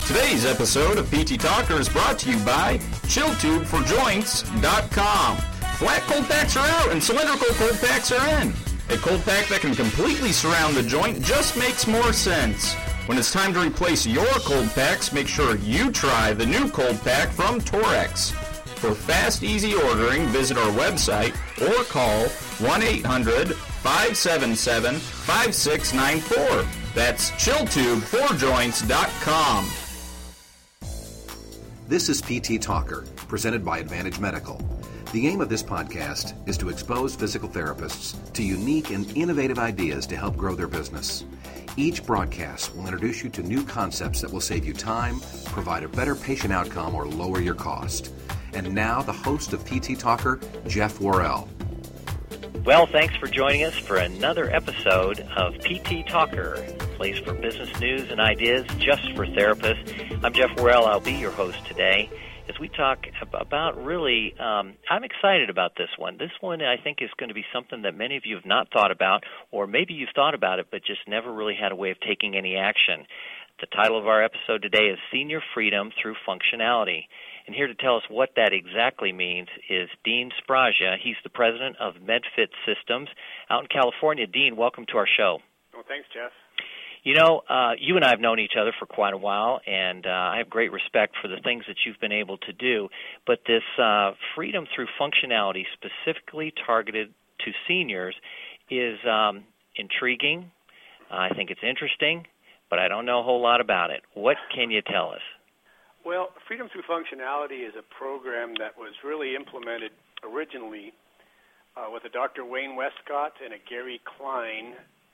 Today's episode of PT Talker is brought to you by ChillTubeForJoints.com. Flat cold packs are out and cylindrical cold packs are in. A cold pack that can completely surround the joint just makes more sense. When it's time to replace your cold packs, make sure you try the new cold pack from Torex. For fast, easy ordering, visit our website or call 1-800-577-5694. That's ChillTubeForJoints.com. This is PT Talker, presented by Advantage Medical. The aim of this podcast is to expose physical therapists to unique and innovative ideas to help grow their business. Each broadcast will introduce you to new concepts that will save you time, provide a better patient outcome, or lower your cost. And now, the host of PT Talker, Jeff Worrell. Well, thanks for joining us for another episode of PT Talker, a place for business news and ideas just for therapists. I'm Jeff Worrell. I'll be your host today as we talk about really, I'm excited about this one. This one, I think, is going to be something that many of you have not thought about, or maybe you've thought about it but just never really had a way of taking any action. The title of our episode today is Senior Freedom Through Functionality. And here to tell us what that exactly means is Dean Sbragia. He's the president of MedFit Systems out in California. Dean, welcome to our show. Well, thanks, Jeff. You know, you and I have known each other for quite a while, and I have great respect for the things that you've been able to do. But this freedom through functionality specifically targeted to seniors is intriguing. I think it's interesting, but I don't know a whole lot about it. What can you tell us? Well, Freedom Through Functionality is a program that was really implemented originally with a Dr. Wayne Westcott and a Gary Klein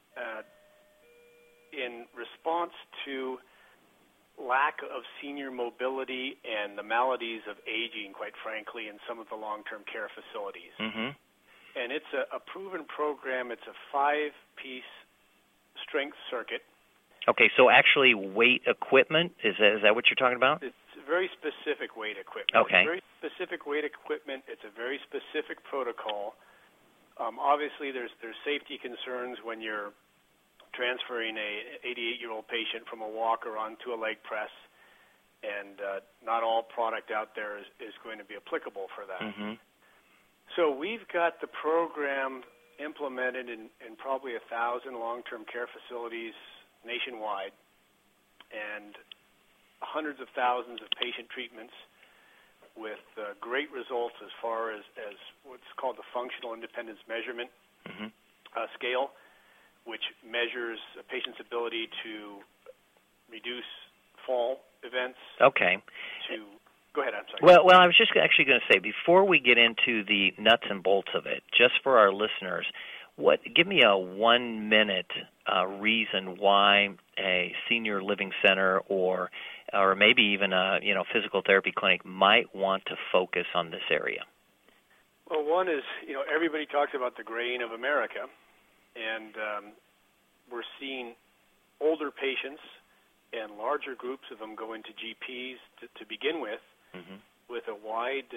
in response to lack of senior mobility and the maladies of aging, quite frankly, in some of the long-term care facilities. Mm-hmm. And it's a proven program. It's a 5-piece strength circuit. Okay, so actually weight equipment, is that what you're talking about? It's very specific weight equipment. Okay. It's very specific weight equipment. It's a very specific protocol. Obviously, there's safety concerns when you're transferring a 88-year-old patient from a walker onto a leg press, and not all product out there is going to be applicable for that. Mm-hmm. So we've got the program implemented in probably 1,000 long-term care facilities nationwide, and hundreds of thousands of patient treatments with great results as far as what's called the Functional Independence Measurement scale, which measures a patient's ability to reduce fall events. Okay. Go ahead, I'm sorry. Well, I was just actually going to say, before we get into the nuts and bolts of it, just for our listeners, give me a 1-minute reason why a senior living center or maybe even a physical therapy clinic might want to focus on this area. Well, one is, everybody talks about the graying of America, and we're seeing older patients and larger groups of them go into GPs to begin with a wide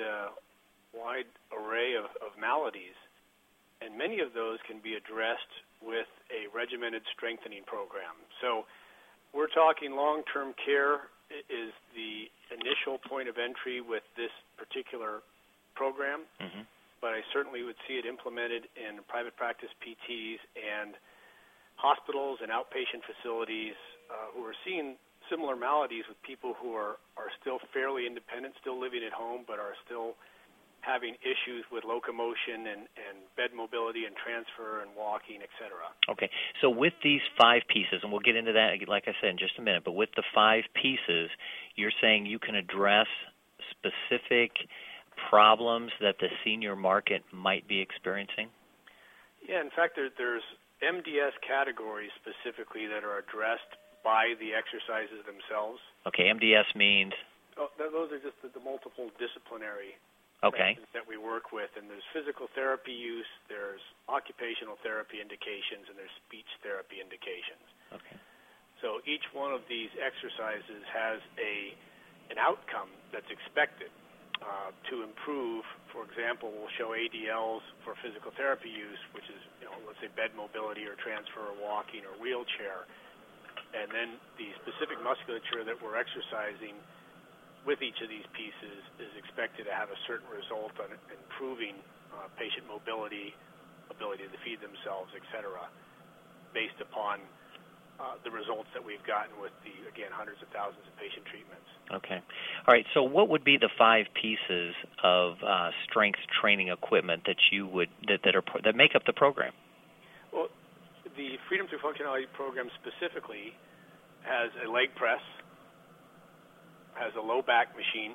array of maladies. And many of those can be addressed with a regimented strengthening program. So we're talking long-term care is the initial point of entry with this particular program, but I certainly would see it implemented in private practice PTs and hospitals and outpatient facilities who are seeing similar maladies with people who are still fairly independent, still living at home, but are still having issues with locomotion and bed mobility and transfer and walking, et cetera. Okay. So with these 5 pieces, and we'll get into that, like I said, in just a minute, but with the 5 pieces, you're saying you can address specific problems that the senior market might be experiencing? Yeah, in fact, there's MDS categories specifically that are addressed by the exercises themselves. Okay, MDS means? Those are just the multiple disciplinary methods that we work with, and there's physical therapy use, there's occupational therapy indications, and there's speech therapy indications. Okay. So each one of these exercises has an outcome that's expected to improve. For example, we'll show ADLs for physical therapy use, which is, let's say bed mobility or transfer or walking or wheelchair. And then the specific musculature that we're exercising with each of these pieces is expected to have a certain result on improving patient mobility, ability to feed themselves, etc., based upon the results that we've gotten with the, again, hundreds of thousands of patient treatments. Okay. All right. So what would be the 5 pieces of strength training equipment that you would that make up the program? Well, the Freedom Through Functionality program specifically has a leg press, has a low back machine,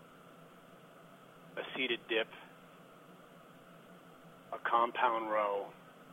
a seated dip, a compound row,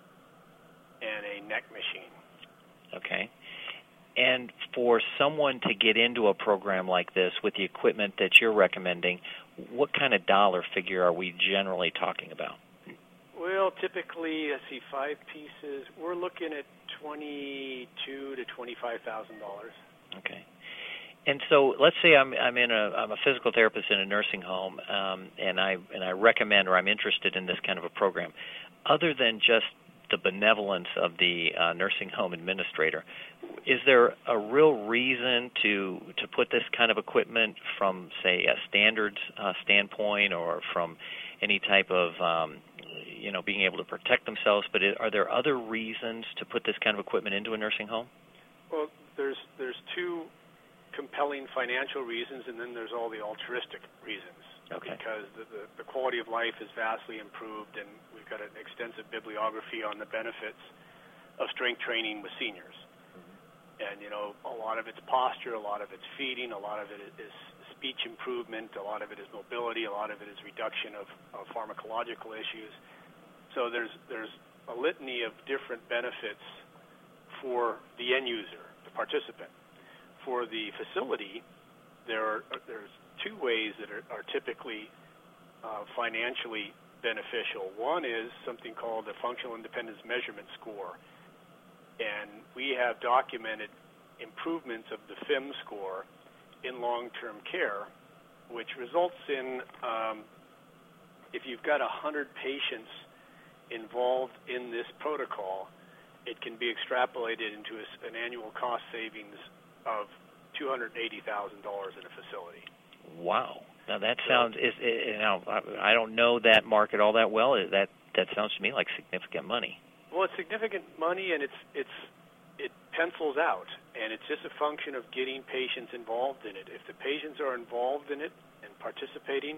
and a neck machine. Okay. And for someone to get into a program like this with the equipment that you're recommending, what kind of dollar figure are we generally talking about? Well, typically, 5 pieces, we're looking at $22,000 to $25,000. Okay. And so let's say I'm a physical therapist in a nursing home, and I recommend or I'm interested in this kind of a program. Other than just the benevolence of the nursing home administrator, is there a real reason to put this kind of equipment from, say, a standards standpoint, or from any type of being able to protect themselves? But are there other reasons to put this kind of equipment into a nursing home? Well, there's 2 compelling financial reasons, and then there's all the altruistic reasons. Okay. Because the quality of life is vastly improved, and we've got an extensive bibliography on the benefits of strength training with seniors. And, a lot of it's posture, a lot of it's feeding, a lot of it is speech improvement, a lot of it is mobility, a lot of it is reduction of pharmacological issues. So there's a litany of different benefits for the end user, the participant. For the facility, there's 2 ways that are typically financially beneficial. One is something called the Functional Independence Measurement Score, and we have documented improvements of the FIM score in long-term care, which results in, if you've got 100 patients involved in this protocol, it can be extrapolated into an annual cost savings of $280,000 in a facility. Wow. Now that sounds I don't know that market all that well. That sounds to me like significant money. Well, it's significant money, and it pencils out, and it's just a function of getting patients involved in it. If the patients are involved in it and participating,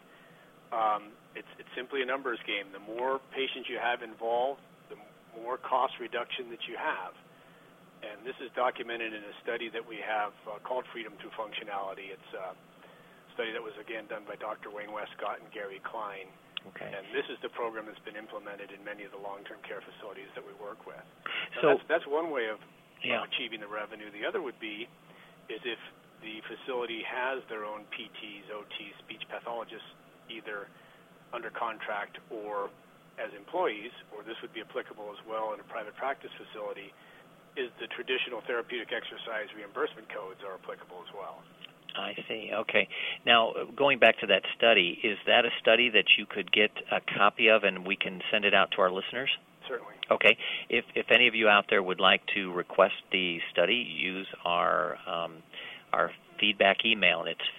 it's simply a numbers game. The more patients you have involved, the more cost reduction that you have. And this is documented in a study that we have called Freedom Through Functionality. It's a study that was, again, done by Dr. Wayne Westcott and Gary Klein. Okay. And this is the program that's been implemented in many of the long-term care facilities that we work with. So that's one way of achieving the revenue. The other would be is if the facility has their own PTs, OTs, speech pathologists, either under contract or as employees, or this would be applicable as well in a private practice facility, is the traditional therapeutic exercise reimbursement codes are applicable as well. I see. Okay. Now, going back to that study, is that a study that you could get a copy of and we can send it out to our listeners? Certainly. Okay. If any of you out there would like to request the study, use our feedback email, and it's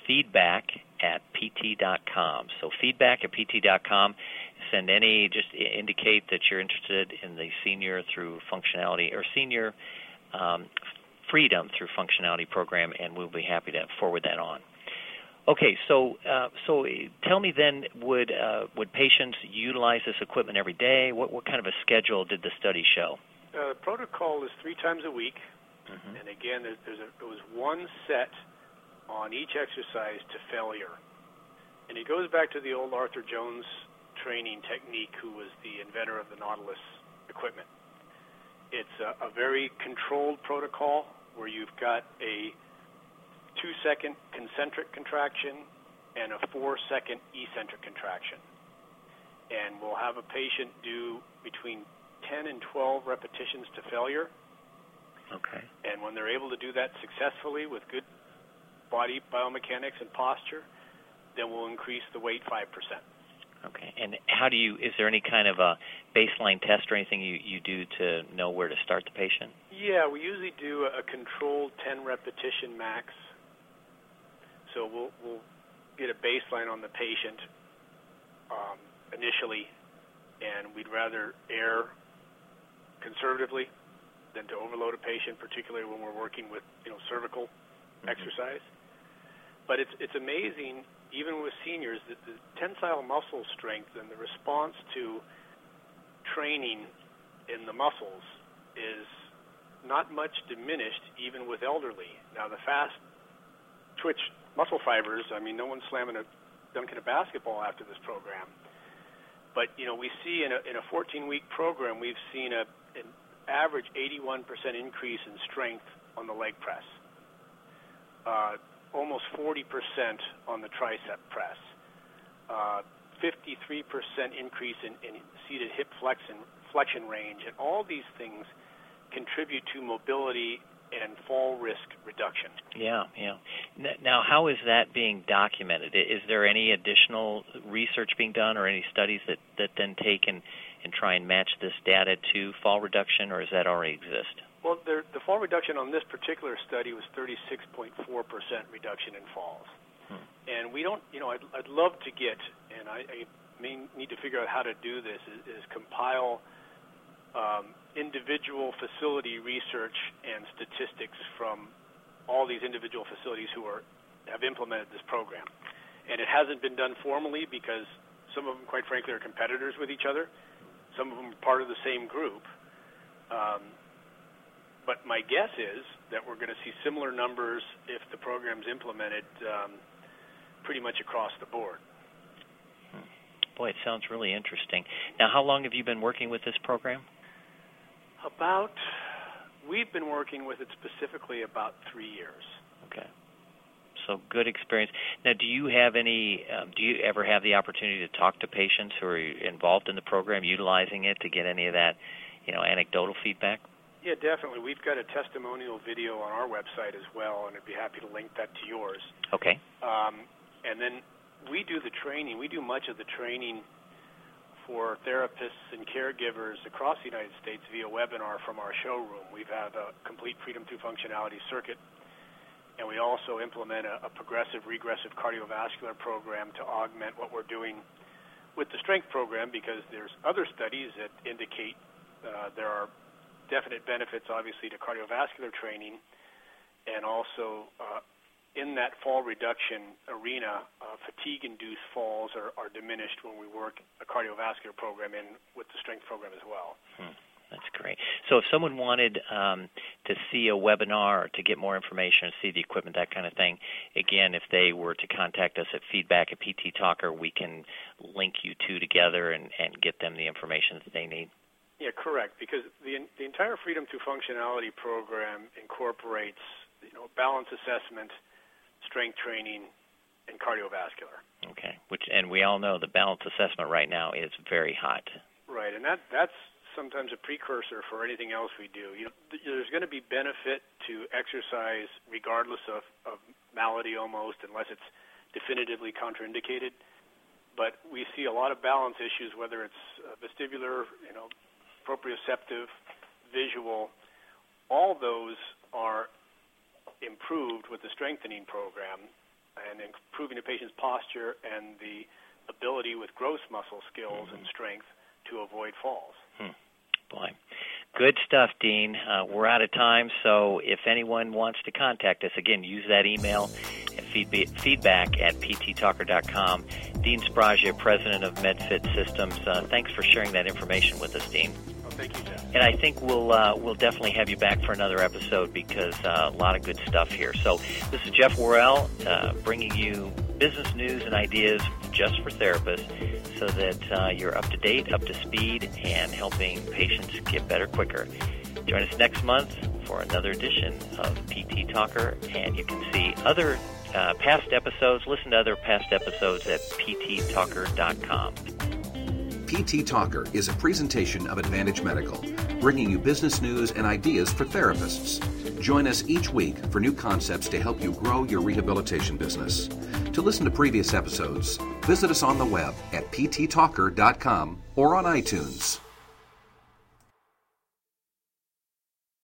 feedback@pt.com. So feedback@pt.com. Just indicate that you're interested in the Senior Through Functionality or Senior Freedom Through Functionality program, and we'll be happy to forward that on. Okay, so tell me then, would patients utilize this equipment every day? What kind of a schedule did the study show? The protocol is 3 times a week, and again, there was one set on each exercise to failure, and it goes back to the old Arthur Jones training technique, who was the inventor of the Nautilus equipment. It's a very controlled protocol where you've got a 2-second concentric contraction and a 4-second eccentric contraction. And we'll have a patient do between 10 and 12 repetitions to failure. Okay. And when they're able to do that successfully with good body biomechanics and posture, then we'll increase the weight 5%. Okay. And is there any kind of a baseline test or anything you do to know where to start the patient? Yeah, we usually do a controlled 10 repetition max. So we'll get a baseline on the patient initially, and we'd rather err conservatively than to overload a patient, particularly when we're working with cervical exercise. But it's amazing, even with seniors, that the tensile muscle strength and the response to training in the muscles is not much diminished even with elderly. Now, the fast twitch muscle fibers, I mean, no one's slamming a dunking a basketball after this program. But, we see in a 14-week program, we've seen an average 81% increase in strength on the leg press, almost 40% on the tricep press, 53% increase in seated hip flexion range, and all these things contribute to mobility and fall risk reduction. Yeah. Now, how is that being documented? Is there any additional research being done or any studies that then take and try and match this data to fall reduction, or does that already exist? Well, the fall reduction on this particular study was 36.4% reduction in falls. And we don't, I'd love to get, and I may need to figure out how to do this, is compile individual facility research and statistics from all these individual facilities who have implemented this program. And it hasn't been done formally because some of them, quite frankly, are competitors with each other. Some of them are part of the same group. But my guess is that we're going to see similar numbers if the program's implemented pretty much across the board. Boy, it sounds really interesting. Now, how long have you been working with this program? We've been working with it specifically about 3 years. Okay. So good experience. Now, do you ever have the opportunity to talk to patients who are involved in the program, utilizing it to get any of that, anecdotal feedback? Yeah, definitely. We've got a testimonial video on our website as well, and I'd be happy to link that to yours. Okay. And then we do the training. We do much of the training for therapists and caregivers across the United States via webinar from our showroom. We've had a complete Freedom to Functionality circuit, and we also implement a progressive regressive cardiovascular program to augment what we're doing with the strength program, because there's other studies that indicate there are definite benefits, obviously, to cardiovascular training, and also in that fall reduction arena, fatigue-induced falls are diminished when we work a cardiovascular program in with the strength program as well. That's great. So if someone wanted to see a webinar or to get more information, see the equipment, that kind of thing, again, if they were to contact us at feedback@PT Talker, we can link you two together and get them the information that they need. Yeah, correct, because the entire Freedom to Functionality program incorporates balance assessment, strength training, and cardiovascular. Okay, and we all know the balance assessment right now is very hot. Right, and that's sometimes a precursor for anything else we do. There's going to be benefit to exercise regardless of malady almost, unless it's definitively contraindicated. But we see a lot of balance issues, whether it's vestibular, proprioceptive, visual. All those are improved with the strengthening program and improving the patient's posture and the ability with gross muscle skills and strength to avoid falls. Boy, good stuff, Dean. We're out of time, so if anyone wants to contact us, again, use that email at feedback@pttalker.com. Dean Sbragia, President of MedFit Systems. Thanks for sharing that information with us, Dean. Thank you, Jeff. And I think we'll definitely have you back for another episode because a lot of good stuff here. So this is Jeff Worrell bringing you business news and ideas just for therapists so that you're up to date, up to speed, and helping patients get better quicker. Join us next month for another edition of PT Talker, and you can see other past episodes, listen to other past episodes at pttalker.com. PT Talker is a presentation of Advantage Medical, bringing you business news and ideas for therapists. Join us each week for new concepts to help you grow your rehabilitation business. To listen to previous episodes, visit us on the web at pttalker.com or on iTunes.